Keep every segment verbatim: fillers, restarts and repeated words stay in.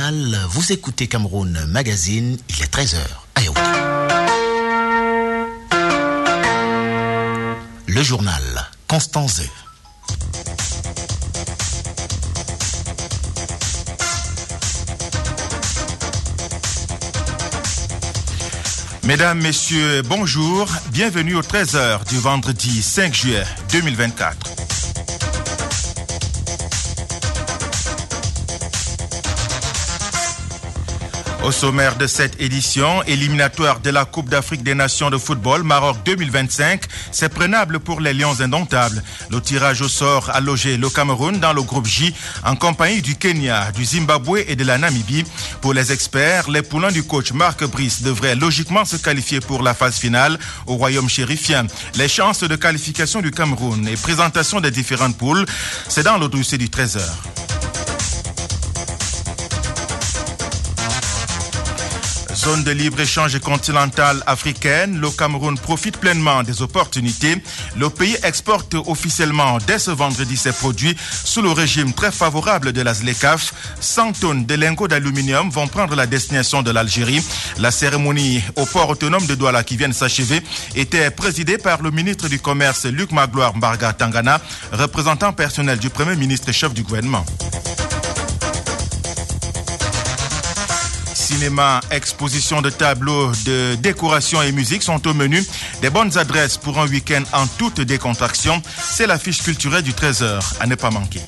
Sénégal, vous écoutez Cameroun Magazine, il est treize heures à Yaoundé. Le journal, Constance Zeu. Mesdames, Messieurs, bonjour, bienvenue aux treize heures du vendredi cinq juillet deux mille vingt-quatre. Au sommaire de cette édition, éliminatoire de la Coupe d'Afrique des Nations de football Maroc deux mille vingt-cinq, c'est prenable pour les Lions indomptables. Le tirage au sort a logé le Cameroun dans le groupe J en compagnie du Kenya, du Zimbabwe et de la Namibie. Pour les experts, les poulains du coach Marc Brice devraient logiquement se qualifier pour la phase finale au royaume chérifien. Les chances de qualification du Cameroun et présentation des différentes poules, c'est dans le dossier du treize heures. Zone de libre-échange continentale africaine, le Cameroun profite pleinement des opportunités. Le pays exporte officiellement dès ce vendredi ses produits sous le régime très favorable de la ZLECAf. cent tonnes de lingots d'aluminium vont prendre la destination de l'Algérie. La cérémonie au port autonome de Douala qui vient de s'achever était présidée par le ministre du Commerce Luc Magloire Mbarga Tangana, représentant personnel du Premier ministre et chef du gouvernement. Cinéma, exposition de tableaux de décoration et musique sont au menu. Des bonnes adresses pour un week-end en toute décontraction. C'est l'affiche culturelle du treize heures à ne pas manquer.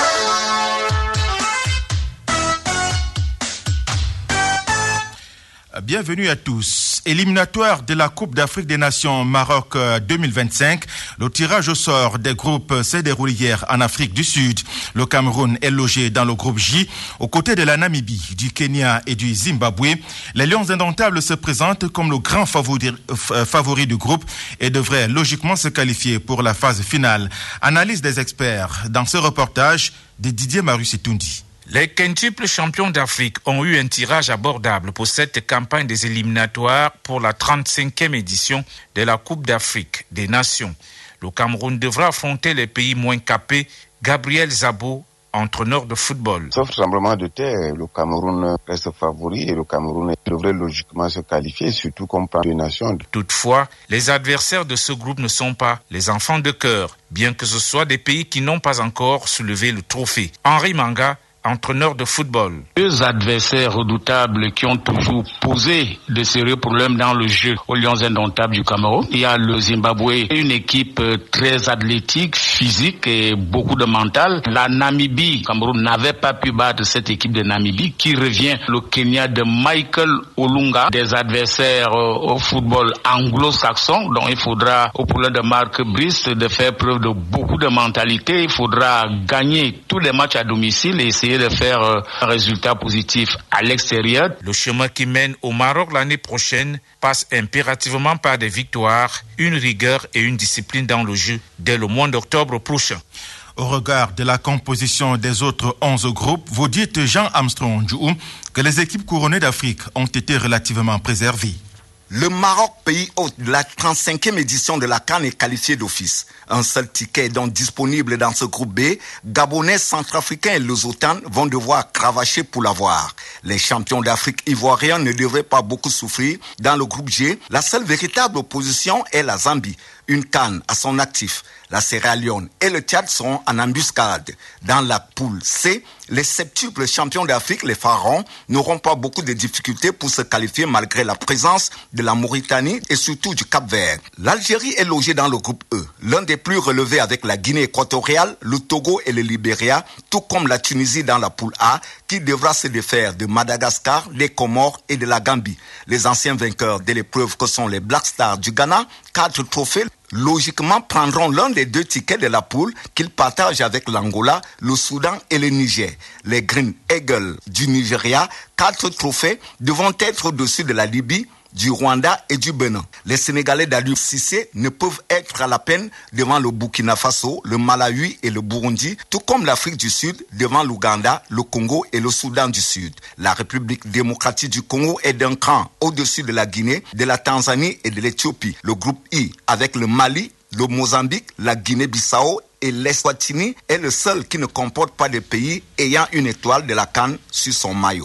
Bienvenue à tous. Éliminatoire de la Coupe d'Afrique des Nations Maroc deux mille vingt-cinq. Le tirage au sort des groupes s'est déroulé hier en Afrique du Sud. Le Cameroun est logé dans le groupe J, aux côtés de la Namibie, du Kenya et du Zimbabwe. Les Lions indomptables se présentent comme le grand favori, euh, favori du groupe et devraient logiquement se qualifier pour la phase finale. Analyse des experts dans ce reportage de Didier Marussi-Tundi. Les quintuples champions d'Afrique ont eu un tirage abordable pour cette campagne des éliminatoires pour la trente-cinquième édition de la Coupe d'Afrique des Nations. Le Cameroun devra affronter les pays moins capés. Gabriel Zabo, entraîneur de football. Sauf tremblement de terre, le Cameroun reste favori et le Cameroun devrait logiquement se qualifier, surtout comme part des nations. Toutefois, les adversaires de ce groupe ne sont pas les enfants de cœur, bien que ce soit des pays qui n'ont pas encore soulevé le trophée. Henri Manga, entraîneur de football. Deux adversaires redoutables qui ont toujours posé de sérieux problèmes dans le jeu aux Lions indomptables du Cameroun. Il y a le Zimbabwe, une équipe très athlétique, physique et beaucoup de mental. La Namibie, le Cameroun n'avait pas pu battre cette équipe de Namibie qui revient. Le Kenya de Michael Olunga, des adversaires au football anglo-saxon. Donc il faudra, au problème de Marc Brice, de faire preuve de beaucoup de mentalité. Il faudra gagner tous les matchs à domicile et essayer de faire un résultat positif à l'extérieur. Le chemin qui mène au Maroc l'année prochaine passe impérativement par des victoires, une rigueur et une discipline dans le jeu dès le mois d'octobre prochain. Au regard de la composition des autres onze groupes, vous dites Jean Armstrong que les équipes couronnées d'Afrique ont été relativement préservées. Le Maroc, pays hôte de la trente-cinquième édition de la CAN, est qualifié d'office. Un seul ticket est donc disponible dans ce groupe B. Gabonais, Centrafricains et Lesotho vont devoir cravacher pour l'avoir. Les champions d'Afrique ivoiriens ne devraient pas beaucoup souffrir. Dans le groupe G, la seule véritable opposition est la Zambie. Une CAN à son actif. La Sierra Leone et le Tchad seront en embuscade. Dans la poule C, les septuples champions d'Afrique, les Pharaons, n'auront pas beaucoup de difficultés pour se qualifier malgré la présence de la Mauritanie et surtout du Cap-Vert. L'Algérie est logée dans le groupe E, l'un des plus relevés avec la Guinée équatoriale, le Togo et le Libéria, tout comme la Tunisie dans la poule A, qui devra se défaire de Madagascar, les Comores et de la Gambie. Les anciens vainqueurs de l'épreuve que sont les Black Stars du Ghana, quatre trophées, logiquement prendront l'un des deux tickets de la poule qu'ils partagent avec l'Angola, le Soudan et le Niger. Les Green Eagles du Nigeria, quatre trophées, devront être au-dessus de la Libye, du Rwanda et du Bénin. Les Sénégalais d'Aliou Cissé ne peuvent être à la peine devant le Burkina Faso, le Malawi et le Burundi, tout comme l'Afrique du Sud devant l'Ouganda, le Congo et le Soudan du Sud. La République démocratique du Congo est d'un cran au-dessus de la Guinée, de la Tanzanie et de l'Éthiopie. Le groupe I, avec le Mali, le Mozambique, la Guinée-Bissau et l'Eswatini, est le seul qui ne comporte pas de pays ayant une étoile de la CAN sur son maillot.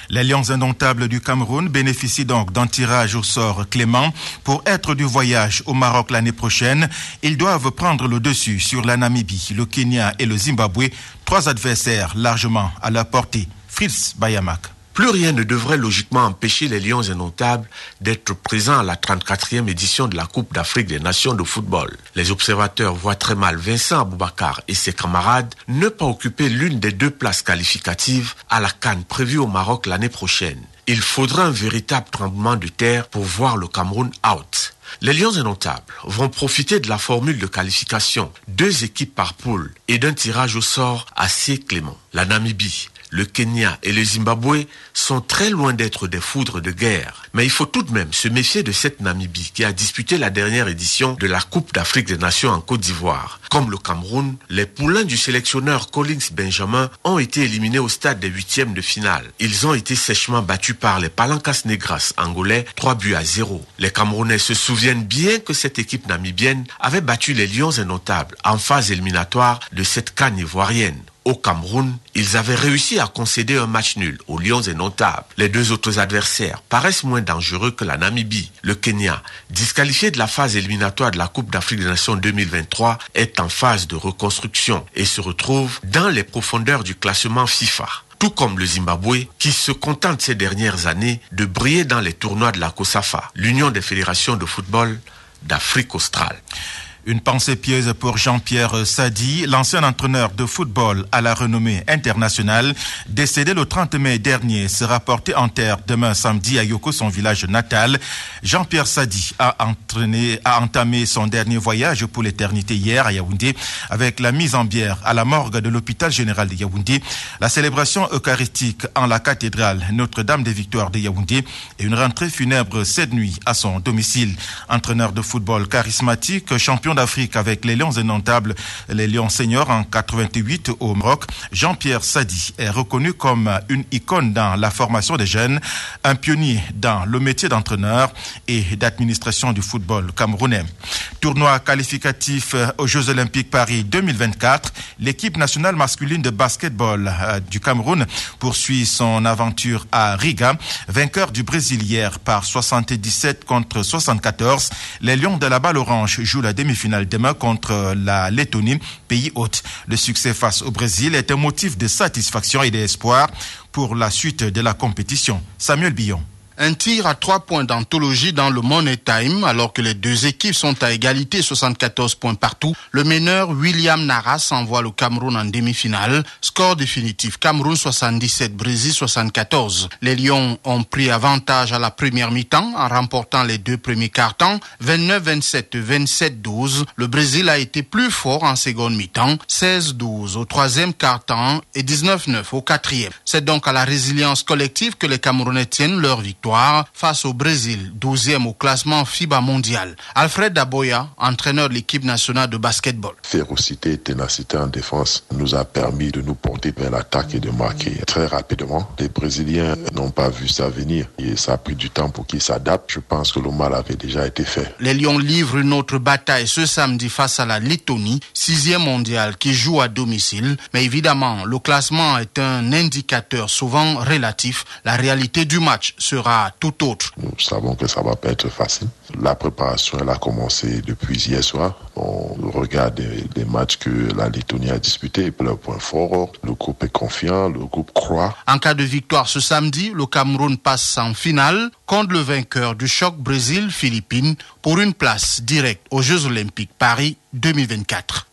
Les Lions indomptables du Cameroun bénéficient donc d'un tirage au sort clément. Pour être du voyage au Maroc l'année prochaine, ils doivent prendre le dessus sur la Namibie, le Kenya et le Zimbabwe, trois adversaires largement à leur portée. Fritz Bayamak. Plus rien ne devrait logiquement empêcher les Lions indomptables d'être présents à la trente-quatrième édition de la Coupe d'Afrique des Nations de football. Les observateurs voient très mal Vincent Aboubakar et ses camarades ne pas occuper l'une des deux places qualificatives à la CAN prévue au Maroc l'année prochaine. Il faudra un véritable tremblement de terre pour voir le Cameroun out. Les Lions indomptables vont profiter de la formule de qualification, deux équipes par poule et d'un tirage au sort assez clément. La Namibie, le Kenya et le Zimbabwe sont très loin d'être des foudres de guerre. Mais il faut tout de même se méfier de cette Namibie qui a disputé la dernière édition de la Coupe d'Afrique des Nations en Côte d'Ivoire. Comme le Cameroun, les poulains du sélectionneur Collins Benjamin ont été éliminés au stade des huitièmes de finale. Ils ont été sèchement battus par les Palancas Negras angolais, trois buts à zéro. Les Camerounais se souviennent bien que cette équipe namibienne avait battu les Lions indomptables en phase éliminatoire de cette CAN ivoirienne. Au Cameroun, ils avaient réussi à concéder un match nul aux Lions indomptables. Les deux autres adversaires paraissent moins dangereux que la Namibie. Le Kenya, disqualifié de la phase éliminatoire de la Coupe d'Afrique des Nations deux mille vingt-trois, est en phase de reconstruction et se retrouve dans les profondeurs du classement FIFA. Tout comme le Zimbabwe, qui se contente ces dernières années de briller dans les tournois de la COSAFA, l'Union des fédérations de football d'Afrique australe. Une pensée pieuse pour Jean-Pierre Sadi, l'ancien entraîneur de football à la renommée internationale, décédé le trente mai dernier, sera porté en terre demain samedi à Yoko, son village natal. Jean-Pierre Sadi a entraîné, a entamé son dernier voyage pour l'éternité hier à Yaoundé avec la mise en bière à la morgue de l'hôpital général de Yaoundé, la célébration eucharistique en la cathédrale Notre-Dame des Victoires de Yaoundé et une rentrée funèbre cette nuit à son domicile. Entraîneur de football charismatique, champion d'Afrique avec les Lions indomptables, les Lions seniors en quatre-vingt-huit au Maroc, Jean-Pierre Sadi est reconnu comme une icône dans la formation des jeunes, un pionnier dans le métier d'entraîneur et d'administration du football camerounais. Tournoi qualificatif aux Jeux Olympiques Paris deux mille vingt-quatre, l'équipe nationale masculine de basketball du Cameroun poursuit son aventure à Riga, vainqueur du Brésil hier par soixante-dix-sept contre soixante-quatorze. Les Lions de la balle orange jouent la demi-finale demain contre la Lettonie, pays hôte. Le succès face au Brésil est un motif de satisfaction et d'espoir pour la suite de la compétition. Samuel Billon. Un tir à trois points d'anthologie dans le Money Time, alors que les deux équipes sont à égalité, soixante-quatorze points partout. Le meneur William Naras envoie le Cameroun en demi-finale. Score définitif, Cameroun soixante-dix-sept, Brésil soixante-quatorze. Les Lions ont pris avantage à la première mi-temps en remportant les deux premiers quart-temps, vingt-neuf vingt-sept, vingt-sept douze. Le Brésil a été plus fort en seconde mi-temps, seize douze au troisième quart-temps et dix-neuf neuf au quatrième. C'est donc à la résilience collective que les Camerounais tiennent leur victoire face au Brésil, douzième au classement FIBA mondial. Alfred Daboya, entraîneur de l'équipe nationale de basketball. Férocité et ténacité en défense nous a permis de nous porter vers l'attaque et de marquer très rapidement. Les Brésiliens n'ont pas vu ça venir et ça a pris du temps pour qu'ils s'adaptent. Je pense que le mal avait déjà été fait. Les Lions livrent une autre bataille ce samedi face à la Lettonie, sixième mondiale qui joue à domicile. Mais évidemment, le classement est un indicateur souvent relatif. La réalité du match sera tout autre. Nous savons que ça va pas être facile. La préparation, elle a commencé depuis hier soir. On regarde les matchs que la Lettonie a disputés. Le point fort, le groupe est confiant, le groupe croit. En cas de victoire ce samedi, le Cameroun passe en finale contre le vainqueur du choc Brésil-Philippines pour une place directe aux Jeux Olympiques Paris deux mille vingt-quatre.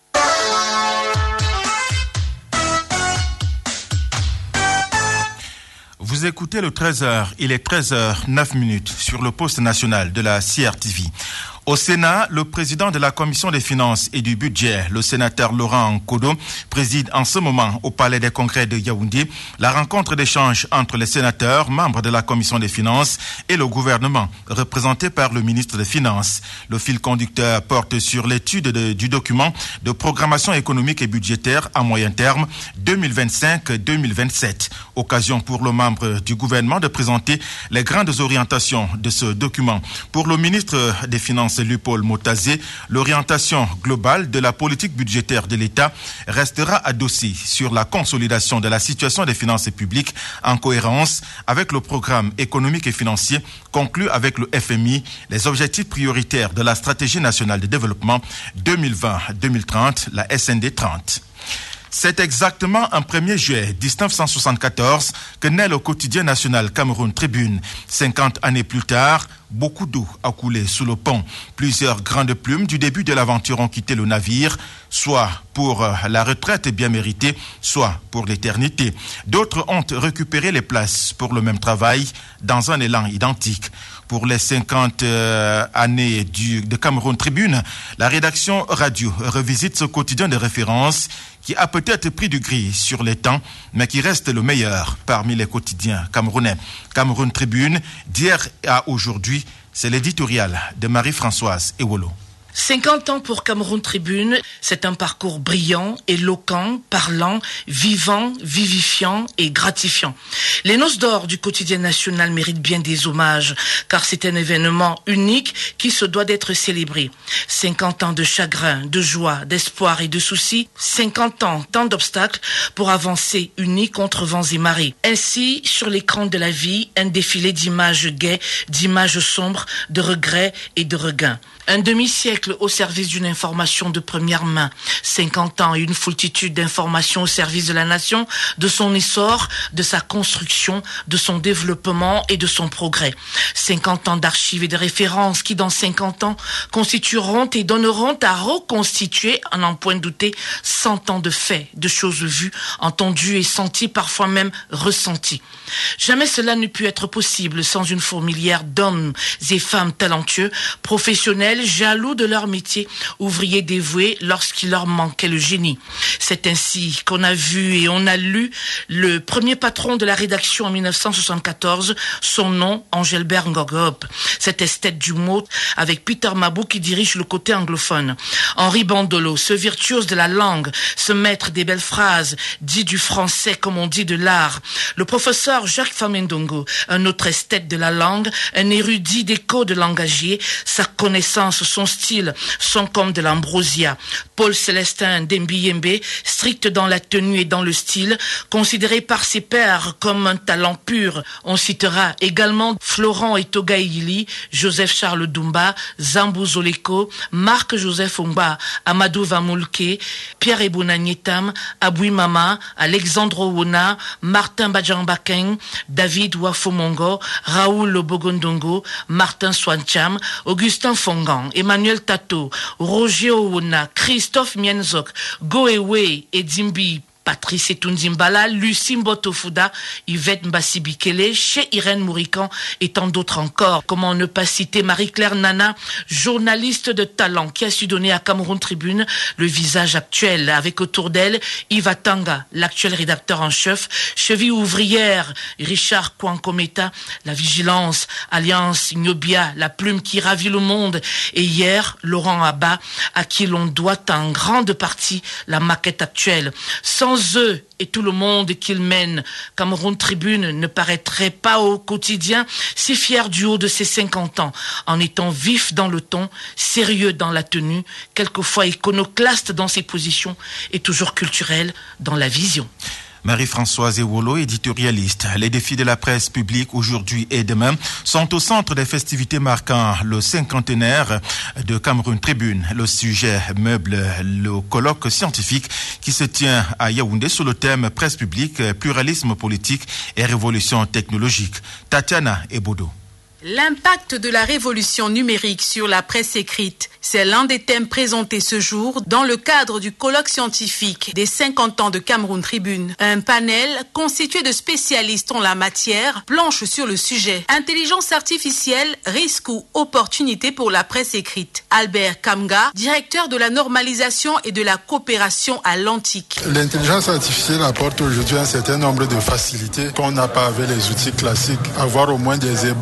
Vous écoutez le treize heures, il est treize heures neuf minutes sur le poste national de la C R T V. Au Sénat, le président de la Commission des finances et du budget, le sénateur Laurent Nkodo, préside en ce moment au Palais des Congrès de Yaoundé la rencontre d'échange entre les sénateurs, membres de la Commission des finances et le gouvernement, représenté par le ministre des Finances. Le fil conducteur porte sur l'étude de, du document de programmation économique et budgétaire à moyen terme deux mille vingt-cinq deux mille vingt-sept. Occasion pour le membre du gouvernement de présenter les grandes orientations de ce document. Pour le ministre des Finances Chancelier Paul Motazé, l'orientation globale de la politique budgétaire de l'État restera adossée sur la consolidation de la situation des finances publiques en cohérence avec le programme économique et financier conclu avec le F M I, les objectifs prioritaires de la stratégie nationale de développement deux mille vingt à deux mille trente, la S N D trente. C'est exactement un premier juillet dix-neuf cent soixante-quatorze que naît le quotidien national Cameroun Tribune. cinquante années plus tard, beaucoup d'eau a coulé sous le pont. Plusieurs grandes plumes du début de l'aventure ont quitté le navire, soit pour la retraite bien méritée, soit pour l'éternité. D'autres ont récupéré les places pour le même travail dans un élan identique. Pour les cinquante euh, années du, de Cameroun Tribune, la rédaction radio revisite ce quotidien de référence qui a peut-être pris du gris sur les temps, mais qui reste le meilleur parmi les quotidiens camerounais. Cameroun Tribune, d'hier à aujourd'hui, c'est l'éditorial de Marie-Françoise Ewolo. cinquante ans pour Cameroun Tribune, c'est un parcours brillant, éloquent, parlant, vivant, vivifiant et gratifiant. Les noces d'or du quotidien national méritent bien des hommages, car c'est un événement unique qui se doit d'être célébré. cinquante ans de chagrin, de joie, d'espoir et de soucis, cinquante ans, tant d'obstacles pour avancer unis contre vents et marées. Ainsi, sur l'écran de la vie, un défilé d'images gaies, d'images sombres, de regrets et de regains. Un demi-siècle au service d'une information de première main, cinquante ans et une foultitude d'informations au service de la nation, de son essor, de sa construction, de son développement et de son progrès. cinquante ans d'archives et de références qui, dans cinquante ans, constitueront et donneront à reconstituer, à n'en point douter, cent ans de faits, de choses vues, entendues et senties, parfois même ressenties. Jamais cela n'eût pu être possible sans une fourmilière d'hommes et femmes talentueux, professionnels, jaloux de leur métier, ouvriers dévoués lorsqu'il leur manquait le génie. C'est ainsi qu'on a vu et on a lu le premier patron de la rédaction en mille neuf cent soixante-quatorze, son nom, Engelbert Ngogop. Cet esthète du mot avec Peter Mabou qui dirige le côté anglophone. Henri Bandolo, ce virtuose de la langue, ce maître des belles phrases, dit du français comme on dit de l'art. Le professeur Jacques Famendongo, un autre esthète de la langue, un érudit des codes langagiers, sa connaissance, son style sont comme de l'ambrosia. Paul Célestin Dembiyembe, strict dans la tenue et dans le style, considéré par ses pairs comme un talent pur. On citera également Florent Etogaïli, Joseph Charles Dumba, Zambou Zoleko, Marc-Joseph Omba, Amadou Vamoulke, Pierre Ebonagnetam, Aboui Mama, Alexandre Wona, Martin Badjambakeng, David Wafomongo, Raoul Bogondongo, Martin Swancham, Augustin Fongan, Emmanuel Tato, Roger Owona, Christophe Mienzok, Goewe et Dimbi, Patrice Etunzimbala, Lucie Mbotofuda, Yvette Mbassi-Bikele, chez Irène Mourican et tant d'autres encore. Comment ne pas citer Marie-Claire Nana, journaliste de talent qui a su donner à Cameroun Tribune le visage actuel, avec autour d'elle Yves Atanga, l'actuel rédacteur en chef, cheville ouvrière, Richard Kwankometa, la vigilance, Alliance Nyobia, la plume qui ravit le monde, et hier, Laurent Abba, à qui l'on doit en grande partie la maquette actuelle. Sans eux et tout le monde qu'ils mènent, Cameroun Tribune ne paraîtrait pas au quotidien si fier du haut de ses cinquante ans, en étant vif dans le ton, sérieux dans la tenue, quelquefois iconoclaste dans ses positions et toujours culturel dans la vision. Marie-Françoise Ewolo, éditorialiste. Les défis de la presse publique aujourd'hui et demain sont au centre des festivités marquant le cinquantenaire de Cameroun Tribune. Le sujet meuble le colloque scientifique qui se tient à Yaoundé sous le thème presse publique, pluralisme politique et révolution technologique. Tatiana Ebodo. L'impact de la révolution numérique sur la presse écrite, c'est l'un des thèmes présentés ce jour dans le cadre du colloque scientifique des cinquante ans de Cameroun Tribune. Un panel constitué de spécialistes en la matière planche sur le sujet. Intelligence artificielle, risque ou opportunité pour la presse écrite. Albert Kamga, directeur de la normalisation et de la coopération à l'Antique. L'intelligence artificielle apporte aujourd'hui un certain nombre de facilités qu'on n'a pas avec les outils classiques. Avoir au moins des ébauches,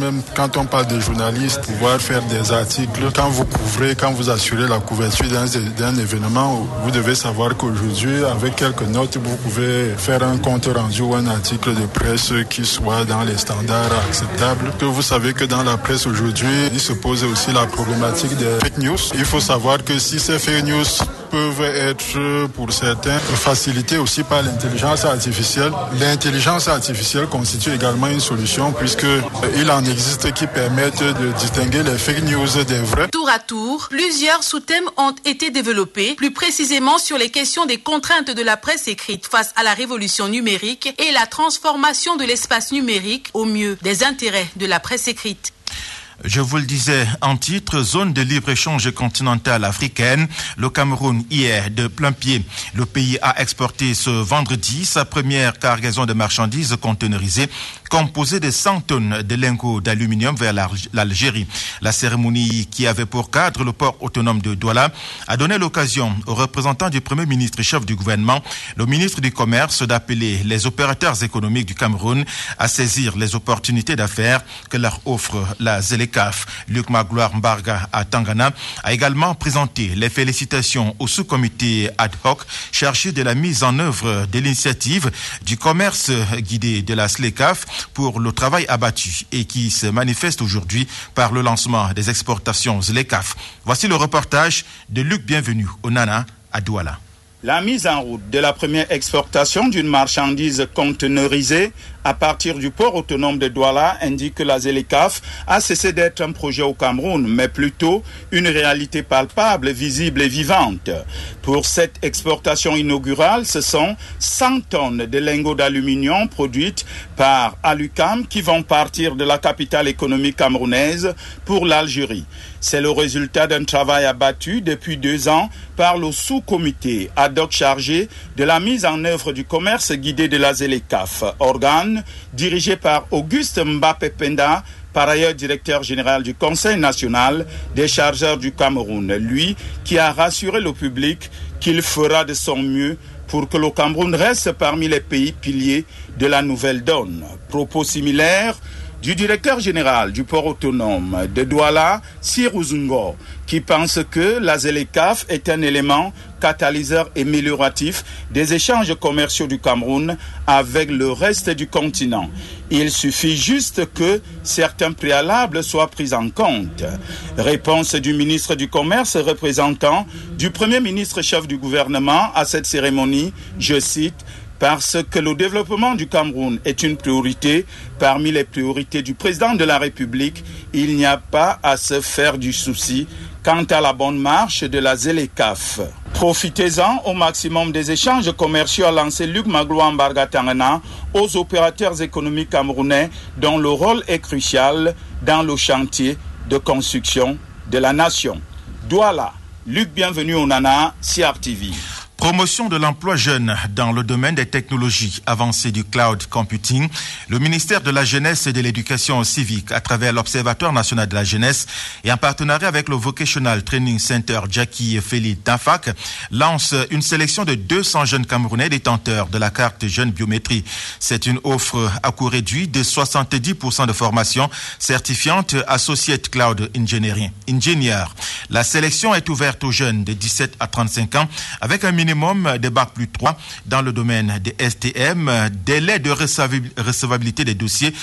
même quand on parle des journalistes, pouvoir faire des articles. Quand vous couvrez, quand vous assurez la couverture d'un, d'un événement, vous devez savoir qu'aujourd'hui, avec quelques notes, vous pouvez faire un compte rendu ou un article de presse qui soit dans les standards acceptables. Que vous savez que dans la presse aujourd'hui, il se pose aussi la problématique des fake news. Il faut savoir que si ces fake news peuvent être, pour certains, facilités aussi par l'intelligence artificielle, l'intelligence artificielle constitue également une solution puisqu'il en existe qui permettent de distinguer les fake news des vrais. Tour à tour, plusieurs sous-thèmes ont été développés, plus précisément sur les questions des contraintes de la presse écrite face à la révolution numérique et la transformation de l'espace numérique au mieux des intérêts de la presse écrite. Je vous le disais en titre, zone de libre-échange continentale africaine. Le Cameroun y est de plein pied. Le pays a exporté ce vendredi sa première cargaison de marchandises conteneurisées composée de cent tonnes de lingots d'aluminium vers l'Algérie. La cérémonie qui avait pour cadre le port autonome de Douala a donné l'occasion aux représentants du Premier ministre chef du gouvernement, le ministre du Commerce, d'appeler les opérateurs économiques du Cameroun à saisir les opportunités d'affaires que leur offre la ZLECAf. Luc Magloire Mbarga à Tangana a également présenté les félicitations au sous-comité ad hoc chargé de la mise en œuvre de l'initiative du commerce guidé de la ZLECAf pour le travail abattu et qui se manifeste aujourd'hui par le lancement des exportations ZLECAf. Voici le reportage de Luc Bienvenu au Nana à Douala. La mise en route de la première exportation d'une marchandise conteneurisée à partir du port autonome de Douala indique que la ZLECAf a cessé d'être un projet au Cameroun, mais plutôt une réalité palpable, visible et vivante. Pour cette exportation inaugurale, ce sont cent tonnes de lingots d'aluminium produites par Alucam qui vont partir de la capitale économique camerounaise pour l'Algérie. C'est le résultat d'un travail abattu depuis deux ans par le sous-comité ad hoc chargé de la mise en œuvre du commerce guidé de la ZLECAf, organe dirigé par Auguste Mbappé Penda, par ailleurs directeur général du Conseil national des chargeurs du Cameroun, lui qui a rassuré le public qu'il fera de son mieux pour que le Cameroun reste parmi les pays piliers de la nouvelle donne. Propos similaires du directeur général du port autonome de Douala, Siruzungo, qui pense que la ZLECAf est un élément catalyseur et amélioratif des échanges commerciaux du Cameroun avec le reste du continent. Il suffit juste que certains préalables soient pris en compte. Réponse du ministre du Commerce représentant du Premier ministre chef du gouvernement à cette cérémonie, je cite, parce que le développement du Cameroun est une priorité parmi les priorités du président de la République, il n'y a pas à se faire du souci quant à la bonne marche de la ZLECAf. Profitez-en au maximum des échanges commerciaux, a lancé Luc Magloire Mbarga Tangana aux opérateurs économiques camerounais dont le rôle est crucial dans le chantier de construction de la nation. Douala, Luc Bienvenu au Nana, C R T V. Promotion de l'emploi jeune dans le domaine des technologies avancées du cloud computing. Le ministère de la Jeunesse et de l'Éducation civique, à travers l'Observatoire national de la jeunesse et en partenariat avec le Vocational Training Center Jackie Feli d'Infac, lance une sélection de deux cents jeunes Camerounais détenteurs de la carte jeune biométrie. C'est une offre à coût réduit de soixante-dix pour cent de formation certifiante Associate Cloud Engineering. Engineer. La sélection est ouverte aux jeunes de dix-sept à trente-cinq ans avec un minimum de bac plus trois dans le domaine des S T M. Délai de recevabilité des dossiers,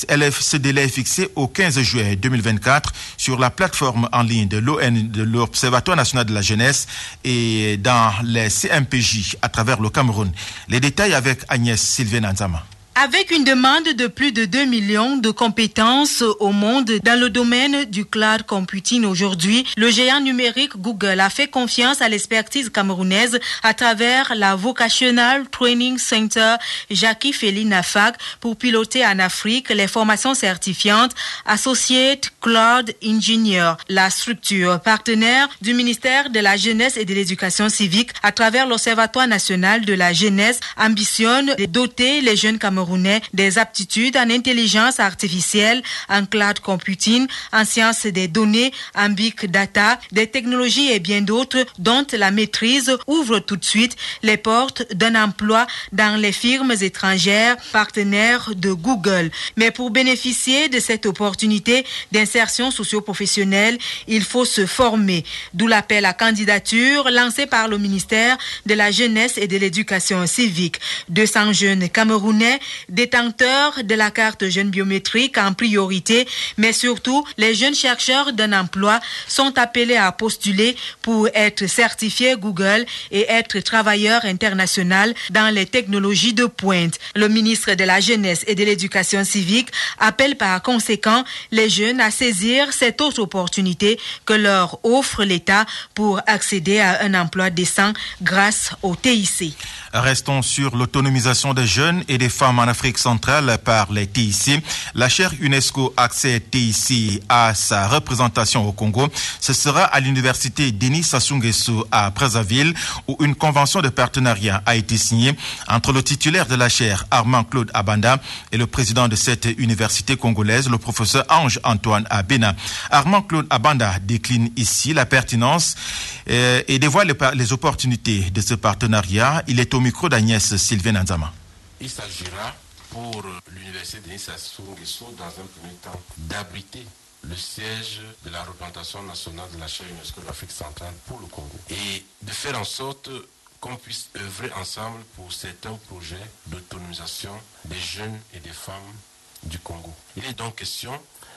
ce délai est fixé au quinze juillet deux mille vingt-quatre sur la plateforme en ligne de l'O N, de l'Observatoire national de la jeunesse et dans les C M P J à travers le Cameroun. Les détails avec Agnès Sylvain Anzama. Avec une demande de plus de deux millions de compétences au monde dans le domaine du cloud computing aujourd'hui, le géant numérique Google a fait confiance à l'expertise camerounaise à travers la Vocational Training Center Jackie Feli d'Infac pour piloter en Afrique les formations certifiantes Associate Cloud Engineer. La structure partenaire du ministère de la Jeunesse et de l'Éducation civique à travers l'Observatoire national de la jeunesse ambitionne de doter les jeunes Camerounais camerounais des aptitudes en intelligence artificielle, en cloud computing, en sciences des données, en big data, des technologies et bien d'autres dont la maîtrise ouvre tout de suite les portes d'un emploi dans les firmes étrangères partenaires de Google. Mais pour bénéficier de cette opportunité d'insertion socio-professionnelle, il faut se former. D'où l'appel à candidature lancé par le ministère de la Jeunesse et de l'Éducation civique. deux cents jeunes Camerounais détenteurs de la carte jeune biométrique en priorité, mais surtout les jeunes chercheurs d'un emploi sont appelés à postuler pour être certifiés Google et être travailleurs internationaux dans les technologies de pointe. Le ministre de la Jeunesse et de l'Éducation civique appelle par conséquent les jeunes à saisir cette autre opportunité que leur offre l'État pour accéder à un emploi décent grâce au T I C. Restons sur l'autonomisation des jeunes et des femmes en Afrique centrale par les T I C. La chaire UNESCO accède T I C à sa représentation au Congo. Ce sera à l'université Denis Sassou Nguesso à Brazzaville où une convention de partenariat a été signée entre le titulaire de la chaire Armand Claude Abanda et le président de cette université congolaise, le professeur Ange Antoine Abena. Armand Claude Abanda décline ici la pertinence euh, et dévoile les, les opportunités de ce partenariat. Il est au micro d'Agnès Sylvain Nzama. Il s'agira pour l'université Denis Sassou Nguesso dans un premier temps d'abriter le siège de la représentation nationale de la chaire UNESCO d'Afrique centrale pour le Congo et de faire en sorte qu'on puisse œuvrer ensemble pour certains projets d'autonomisation des jeunes et des femmes du Congo. Il est donc question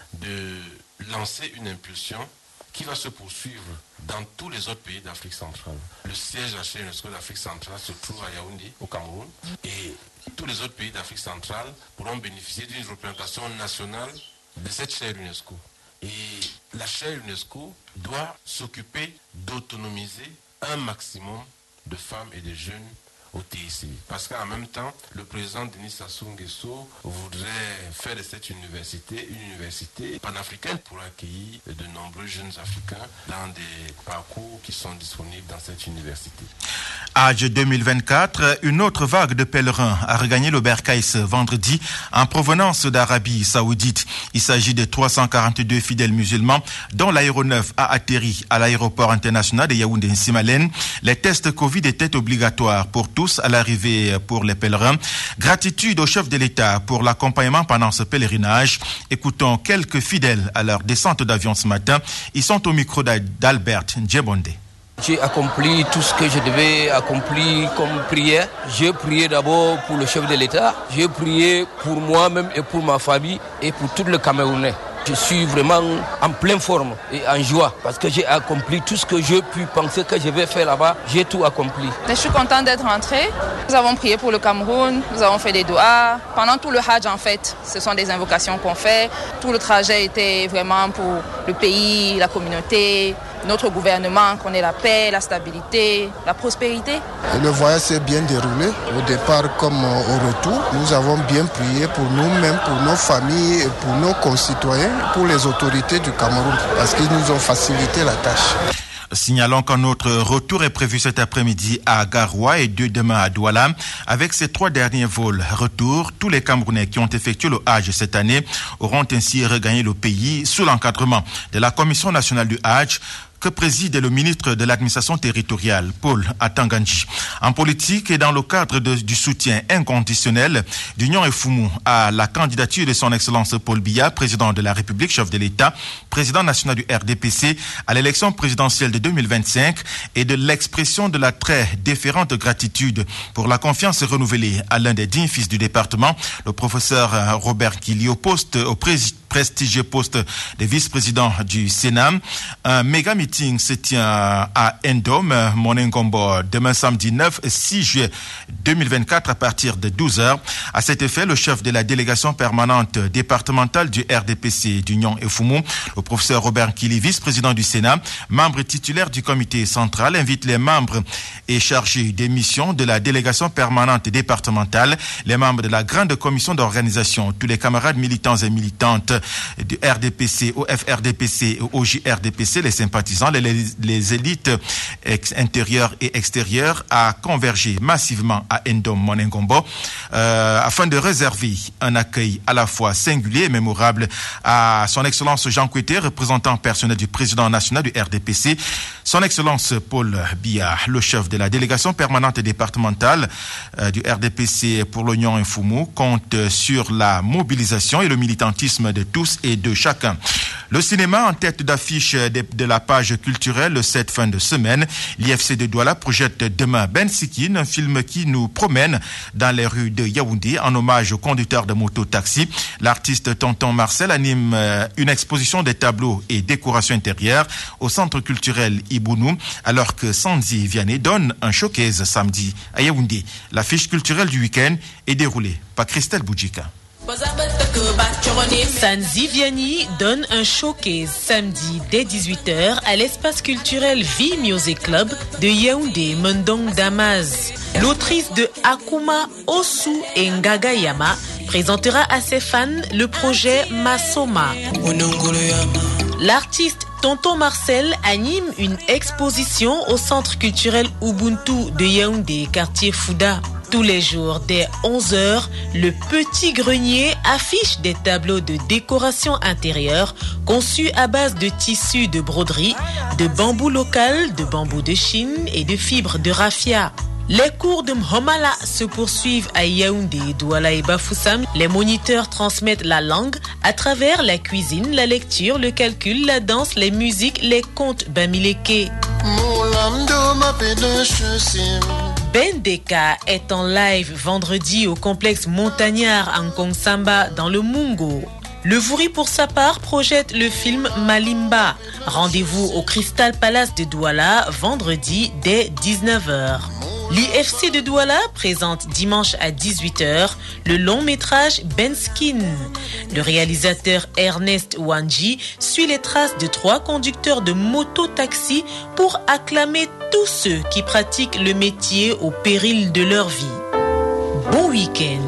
de lancer une impulsion qui va se poursuivre dans tous les autres pays d'Afrique centrale. Le siège de la chaire UNESCO d'Afrique centrale se trouve à Yaoundé, au Cameroun, et tous les autres pays d'Afrique centrale pourront bénéficier d'une représentation nationale de cette chaire UNESCO. Et la chaire UNESCO doit s'occuper d'autonomiser un maximum de femmes et de jeunes au T I C. Parce qu'en même temps, le président Denis Sassou Nguesso voudrait faire de cette université une université panafricaine pour accueillir de nombreux jeunes Africains dans des parcours qui sont disponibles dans cette université. Hajj deux mille vingt-quatre, une autre vague de pèlerins a regagné le Bercail ce vendredi en provenance d'Arabie Saoudite. Il s'agit de trois cent quarante-deux fidèles musulmans dont l'aéronef a atterri à l'aéroport international de Yaoundé-Nsimalen. Les tests Covid étaient obligatoires pour tous à l'arrivée pour les pèlerins. Gratitude au chef de l'État pour l'accompagnement pendant ce pèlerinage. Écoutons quelques fidèles à leur descente d'avion ce matin. Ils sont au micro d'Albert Ndjebonde. J'ai accompli tout ce que je devais accomplir comme prière. J'ai prié d'abord pour le chef de l'État. J'ai prié pour moi-même et pour ma famille et pour tout le Camerounais. Je suis vraiment en pleine forme et en joie parce que j'ai accompli tout ce que j'ai pu penser que je vais faire là-bas. J'ai tout accompli. Je suis contente d'être rentrée. Nous avons prié pour le Cameroun, nous avons fait des doigts. Pendant tout le Hajj, en fait, ce sont des invocations qu'on fait. Tout le trajet était vraiment pour le pays, la communauté, notre gouvernement, qu'on ait la paix, la stabilité, la prospérité. Et le voyage s'est bien déroulé, au départ comme au retour. Nous avons bien prié pour nous-mêmes, pour nos familles, et pour nos concitoyens, pour les autorités du Cameroun, parce qu'ils nous ont facilité la tâche. Signalons qu'un autre retour est prévu cet après-midi à Garoua et deux demain à Douala. Avec ces trois derniers vols retour, tous les Camerounais qui ont effectué le Hajj cette année auront ainsi regagné le pays sous l'encadrement de la Commission nationale du Hajj que préside le ministre de l'administration territoriale, Paul Atanganji. En politique et dans le cadre de, du soutien inconditionnel d'Union et Foumou à la candidature de son Excellence Paul Biya, président de la République, chef de l'État, président national du R D P C à l'élection présidentielle de deux mille vingt-cinq et de l'expression de la très déférente gratitude pour la confiance renouvelée à l'un des dignes fils du département, le professeur Robert Kili, au poste, au président prestigieux poste de vice-président du Sénat. Un méga meeting se tient à Ndom, Monengombo, demain samedi neuf et six juillet deux mille vingt-quatre à partir de douze heures. À cet effet, le chef de la délégation permanente départementale du R D P C d'Union et Foumou, le professeur Robert Kili, vice-président du Sénat, membre titulaire du comité central, invite les membres et chargés des missions de la délégation permanente départementale, les membres de la grande commission d'organisation, tous les camarades militants et militantes adhèrent du R D P C, au F R D P C et au J R D P C, les sympathisants, les, les, les élites ex- intérieures et extérieures, à converger massivement à Ndom Monengombo euh, afin de réserver un accueil à la fois singulier et mémorable à son Excellence Jean Kouété, représentant personnel du président national du R D P C, son Excellence Paul Biya, le chef de la délégation permanente et départementale euh, du R D P C pour l'Oignon et Foumou, compte sur la mobilisation et le militantisme de tous et de chacun. Le cinéma en tête d'affiche de, de la page culturelle cette fin de semaine. L'I F C de Douala projette demain Ben Sikin, un film qui nous promène dans les rues de Yaoundé en hommage au conducteur de moto-taxi. L'artiste Tonton Marcel anime une exposition des tableaux et décorations intérieures au centre culturel Ibounou, alors que Sanzi Vianney donne un showcase samedi à Yaoundé. L'affiche culturelle du week-end est déroulée par Christelle Boudjika. Sanzi Vianney donne un showcase samedi dès dix-huit heures à l'espace culturel V Music Club de Yaoundé, Mendong Damaz. L'autrice de Akuma, Osu et Ngagayama présentera à ses fans le projet Masoma. L'artiste Tonton Marcel anime une exposition au centre culturel Ubuntu de Yaoundé, quartier Fouda. Tous les jours, dès onze heures, le Petit Grenier affiche des tableaux de décoration intérieure conçus à base de tissus de broderie, de bambou local, de bambou de Chine et de fibres de raffia. Les cours de Mhomala se poursuivent à Yaoundé, Douala et Bafoussam. Les moniteurs transmettent la langue à travers la cuisine, la lecture, le calcul, la danse, les musiques, les contes bamileke. Ben Deka est en live vendredi au complexe montagnard Ankong Samba dans le Mungo. Le Vouri, pour sa part, projette le film Malimba. Rendez-vous au Crystal Palace de Douala vendredi dès dix-neuf heures. L'I F C de Douala présente dimanche à dix-huit heures le long métrage Benskin. Le réalisateur Ernest Wanji suit les traces de trois conducteurs de moto-taxi pour acclamer tous ceux qui pratiquent le métier au péril de leur vie. Bon week-end.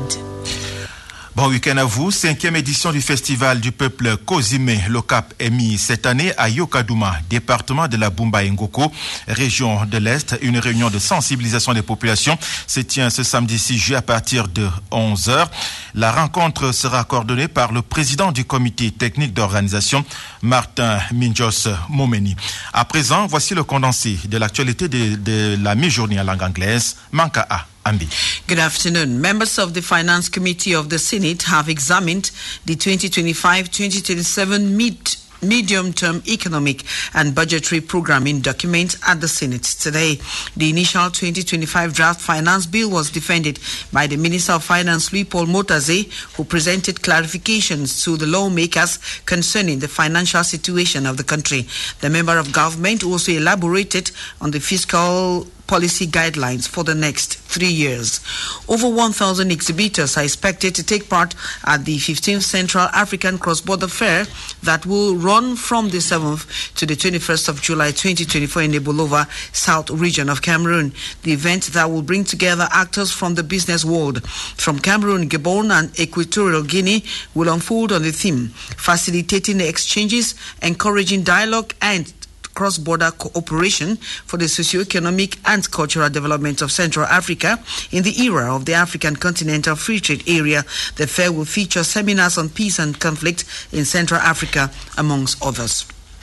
Bon week-end à vous. Cinquième édition du Festival du peuple Kozime Lokap est mis cette année à Yokadouma, département de la Bumba Ngoko, région de l'Est. Une réunion de sensibilisation des populations se tient ce samedi six juillet à partir de onze heures. La rencontre sera coordonnée par le président du comité technique d'organisation, Martin Minjos Momeni. À présent, voici le condensé de l'actualité de, de la mi-journée en langue anglaise. Manka A. Good afternoon. Members of the Finance Committee of the Senate have examined the twenty twenty-five twenty twenty-seven mid medium-term economic and budgetary programming document at the Senate today. The initial twenty twenty-five draft finance bill was defended by the Minister of Finance, Louis-Paul Motaze, who presented clarifications to the lawmakers concerning the financial situation of the country. The member of government also elaborated on the fiscal policy guidelines for the next three years. Over one thousand exhibitors are expected to take part at the fifteenth Central African Cross-Border Fair that will run from the seventh to the twenty-first of July twenty twenty-four in the Bolova South region of Cameroon. The event that will bring together actors from the business world from Cameroon, Gabon and Equatorial Guinea will unfold on the theme facilitating the exchanges, encouraging dialogue and cross-border cooperation for the socio-economic and cultural development of Central Africa in the era of the African Continental Free Trade Area. The fair will feature seminars on peace and conflict in Central Africa, amongst others.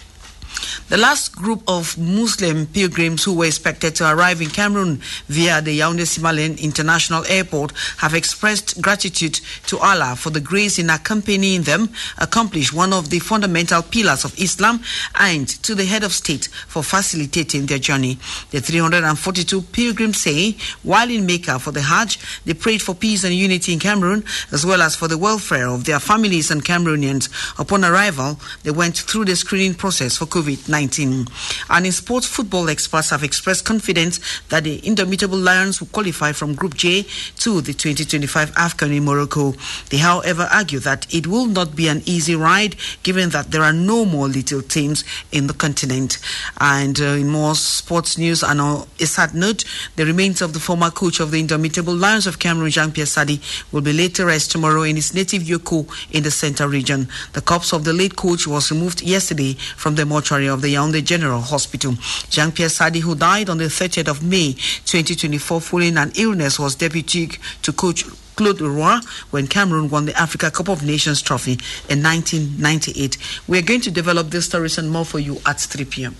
The last group of Muslim pilgrims who were expected to arrive in Cameroon via the Yaoundé-Simalène International Airport have expressed gratitude to Allah for the grace in accompanying them, accomplish one of the fundamental pillars of Islam, and to the head of state for facilitating their journey. The three hundred forty-two pilgrims say, while in Mecca for the Hajj, they prayed for peace and unity in Cameroon, as well as for the welfare of their families and Cameroonians. Upon arrival, they went through the screening process for COVID nineteen. nineteen. And in sports, football experts have expressed confidence that the Indomitable Lions will qualify from Group J to the twenty twenty-five AFCON in Morocco. They, however, argue that it will not be an easy ride, given that there are no more little teams in the continent. And uh, in more sports news, and on a sad note, the remains of the former coach of the Indomitable Lions of Cameroon, Jean-Pierre Sadi, will be laid to rest tomorrow in his native Yoko in the Centre region. The corpse of the late coach was removed yesterday from the mortuary of the Yaoundé General Hospital. Jean-Pierre Sadi, who died on the thirtieth of May twenty twenty-four following an illness, was deputy to coach Claude Leroy when Cameroon won the Africa Cup of Nations trophy in nineteen ninety-eight. We are going to develop this stories and more for you at three p.m.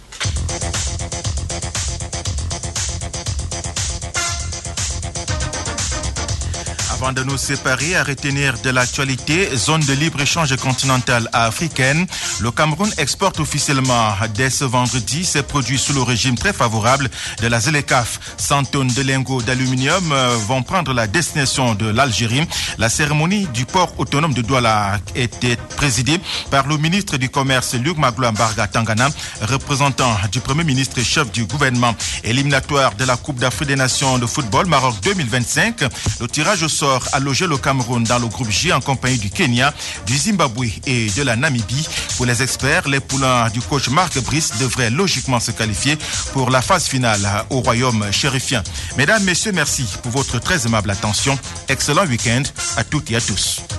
Avant de nous séparer, à retenir de l'actualité, zone de libre-échange continentale africaine, le Cameroun exporte officiellement dès ce vendredi ses produits sous le régime très favorable de la ZLECAf. cent tonnes de lingots d'aluminium vont prendre la destination de l'Algérie. La cérémonie du port autonome de Douala était présidée par le ministre du Commerce Luc Magloa Mbarga Tangana, représentant du Premier ministre et chef du gouvernement. Éliminatoire de la Coupe d'Afrique des Nations de football Maroc deux mille vingt-cinq, le tirage au sort a logé le Cameroun dans le groupe J en compagnie du Kenya, du Zimbabwe et de la Namibie. Pour les experts, les poulains du coach Marc Brice devraient logiquement se qualifier pour la phase finale au royaume chérifien. Mesdames, messieurs, merci pour votre très aimable attention. Excellent week-end à toutes et à tous.